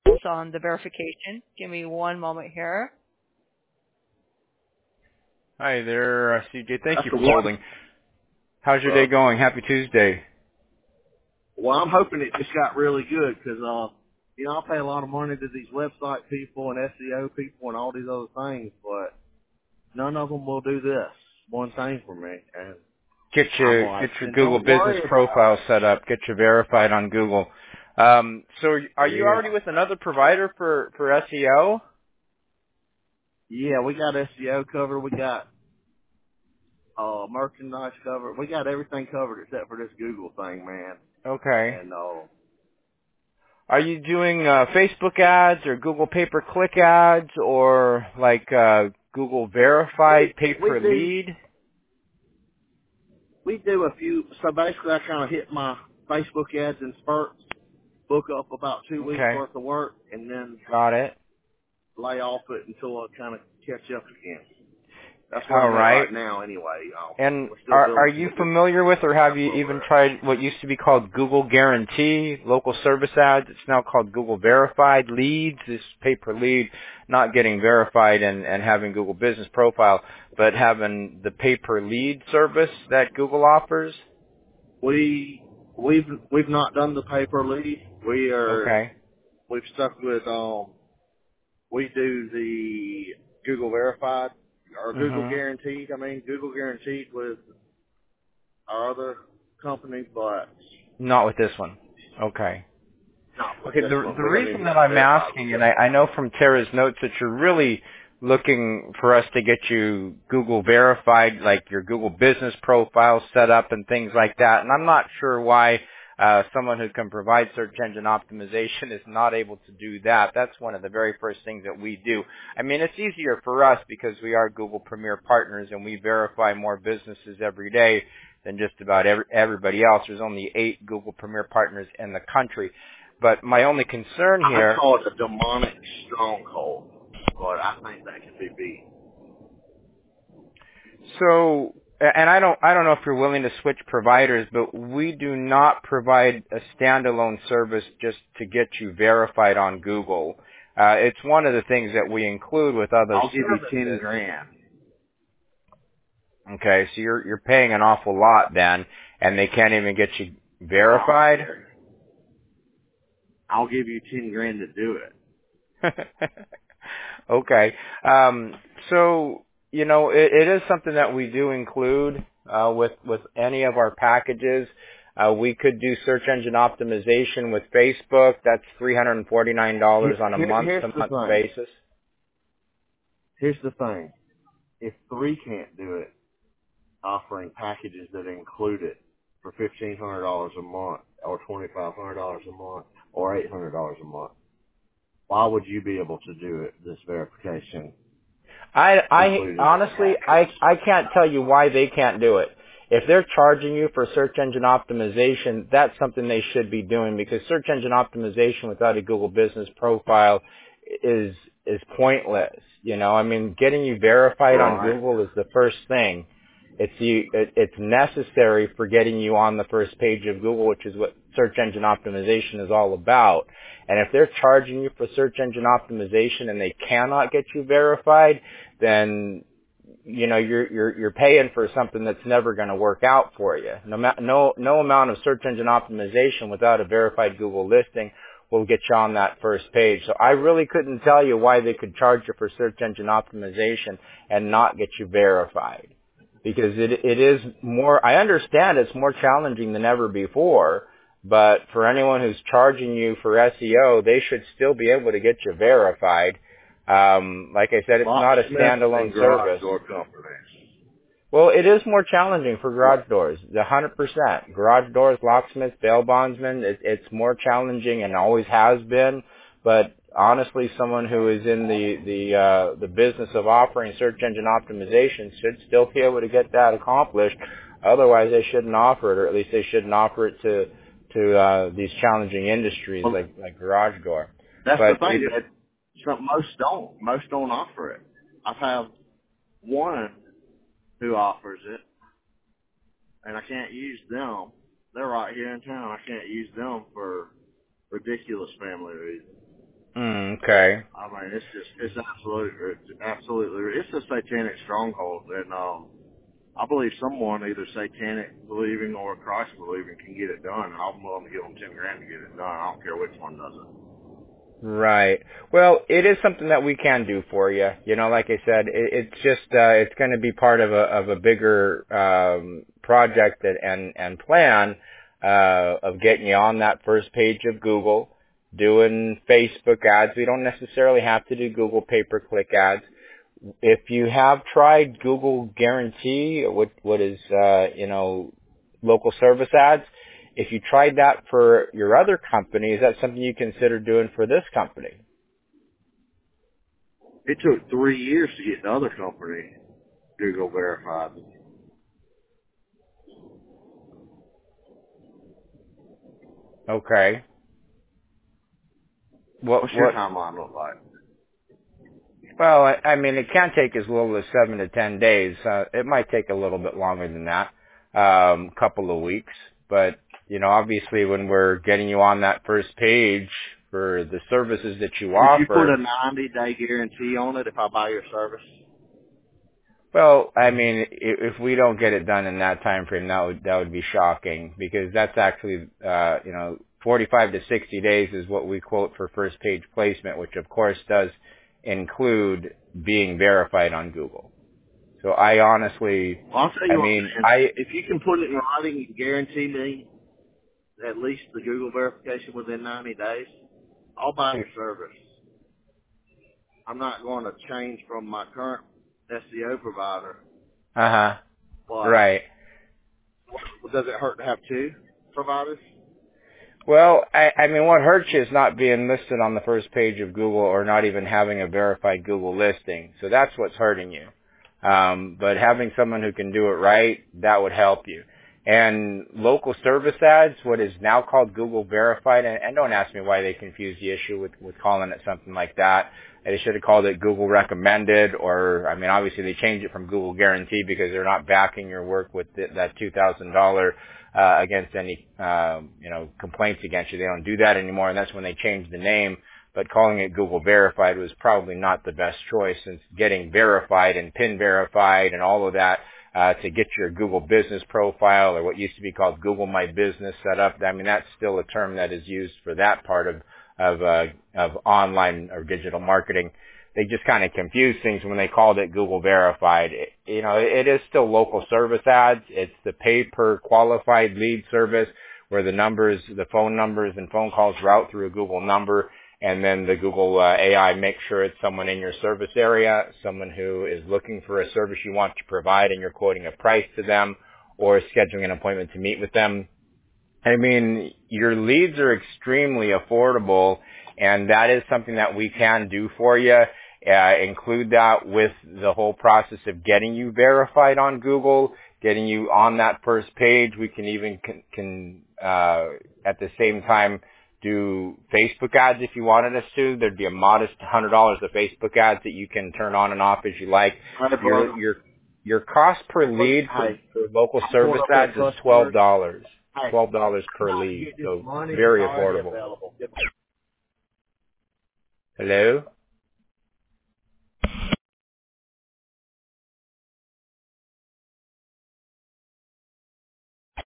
on the verification. Give me one moment here. Hi there, CJ. Thank That's you the for one. holding. How's your day going? Happy Tuesday. Well, I'm hoping it just got really good because, I pay a lot of money to these website people and SEO people and all these other things, but none of them will do this one thing for me. And Get I'm your like, then Google don't business worry about profile set up. Get you verified on Google. So are it. you already with another provider for SEO? Yeah, we got SEO covered. We got merchandise covered. We got everything covered except for this Google thing, man. Okay. And Are you doing Facebook ads or Google pay-per-click ads or like Google verified we do pay-per-lead? we do a few. So basically, I kind of hit my Facebook ads in spurts, book up about 2 weeks Okay. worth of work, and then Got it. lay off it until I kind of catch up again. That's where All I'm at right. right now anyway. And We're still are building you some good familiar with or have stuff you over even there. tried what used to be called Google Guarantee, local service ads? It's now called Google Verified Leads. This pay-per-lead, not getting verified and having Google Business Profile, but having the pay-per-lead service that Google offers? We've not done the paper lead. Okay. We've stuck with we do the Google Verified or Google Mm-hmm. Guaranteed. I mean Google Guaranteed with our other company, but Not with this one. Okay. not with Okay, this one. the We haven't even reason that got I'm verified with asking, and this I one. know from Tara's notes that you're really looking for us to get you Google verified, like your Google business profile set up and things like that. And I'm not sure why someone who can provide search engine optimization is not able to do that. That's one of the very first things that we do. I mean, it's easier for us because we are Google Premier partners and we verify more businesses every day than just about everybody else. There's only 8 Google Premier partners in the country. But my only concern I here, call it a demonic stronghold, but I think that can be beat. so, and I don't know if you're willing to switch providers, but we do not provide a standalone service just to get you verified on Google. It's one of the things that we include with other I'll give you 10 services. grand. Okay, so you're paying an awful lot then, and they can't even get you verified. I'll give you 10 grand to do it. Okay. So, it is something that we do include with any of our packages. We could do search engine optimization with Facebook. That's $349 on a Here's the month-to-month thing. basis. Here's the thing. If 3 can't do it, offering packages that include it for $1,500 a month or $2,500 a month or $800 a month, why would you be able to do it, this verification, I including the honestly, package? I can't tell you why they can't do it. If they're charging you for search engine optimization, that's something they should be doing because search engine optimization without a Google business profile is pointless. I mean, getting you verified on Right. Google is the first thing. It's necessary for getting you on the first page of Google, which is what search engine optimization is all about. And if they're charging you for search engine optimization and they cannot get you verified, then you're paying for something that's never going to work out for you. No amount of search engine optimization without a verified Google listing will get you on that first page. So I really couldn't tell you why they could charge you for search engine optimization and not get you verified. Because it is more, I understand it's more challenging than ever before, but for anyone who's charging you for SEO, they should still be able to get you verified. Like I said, it's not a Locksmiths and standalone garage service. door companies. Well, it is more challenging for garage doors, 100%. Garage doors, locksmiths, bail bondsmen, it's more challenging and always has been. But honestly, someone who is in the business of offering search engine optimization should still be able to get that accomplished. Otherwise, they shouldn't offer it, or at least they shouldn't offer it to these challenging industries Well, like garage door. that's the But thing. Most don't. Most don't offer it. I have one who offers it, and I can't use them. They're right here in town. I can't use them for ridiculous family reasons. Okay. I mean, it's absolutely, it's a satanic stronghold, and I believe someone, either satanic believing or Christ believing, can get it done. I'm willing to give them $10,000 to get it done. I don't care which one does it. Right. Well, it is something that we can do for you. You know, like I said, it's just it's going to be part of a bigger project and plan of getting you on that first page of Google, doing Facebook ads. We don't necessarily have to do Google pay-per-click ads. If you have tried Google Guarantee, what is local service ads, if you tried that for your other company, is that something you consider doing for this company? It took 3 years to get the other company Google verified. Okay. What's your timeline look like? Well, I mean, it can take as little as 7 to 10 days. It might take a little bit longer than that, couple of weeks. But, you know, obviously when we're getting you on that first page for the services that you offer. Would you put a 90-day guarantee on it if I buy your service? Well, I mean, if we don't get it done in that time frame, that would be shocking, because that's actually, 45 to 60 days is what we quote for first page placement, which of course does include being verified on Google. So I honestly, I'll tell you if you can put it in writing and guarantee me at least the Google verification within 90 days, I'll buy your service. I'm not going to change from my current SEO provider. Right. Does it hurt to have 2 providers? Well, I mean, what hurts you is not being listed on the first page of Google or not even having a verified Google listing. So that's what's hurting you. But having someone who can do it right, that would help you. And local service ads, what is now called Google Verified, and don't ask me why they confuse the issue with calling it something like that. They should have called it Google Recommended, or, I mean, obviously they changed it from Google Guarantee because they're not backing your work with that $2,000 against any, complaints against you. They don't do that anymore, and that's when they changed the name. But calling it Google Verified was probably not the best choice, since getting verified and PIN verified and all of that to get your Google business profile, or what used to be called Google My Business, set up. I mean, that's still a term that is used for that part of online or digital marketing. They just kind of confused things when they called it Google Verified. It is still local service ads. It's the pay per qualified lead service, where the phone numbers and phone calls route through a Google number, and then the Google AI makes sure it's someone in your service area, someone who is looking for a service you want to provide, and you're quoting a price to them or scheduling an appointment to meet with them. I mean, your leads are extremely affordable, and that is something that we can do for you. Include that with the whole process of getting you verified on Google, getting you on that first page. We can even at the same time do Facebook ads if you wanted us to. There'd be a modest $100 of Facebook ads that you can turn on and off as you like. Your cost per lead for local service ads is $12. $12 per lead, so very affordable. Hello?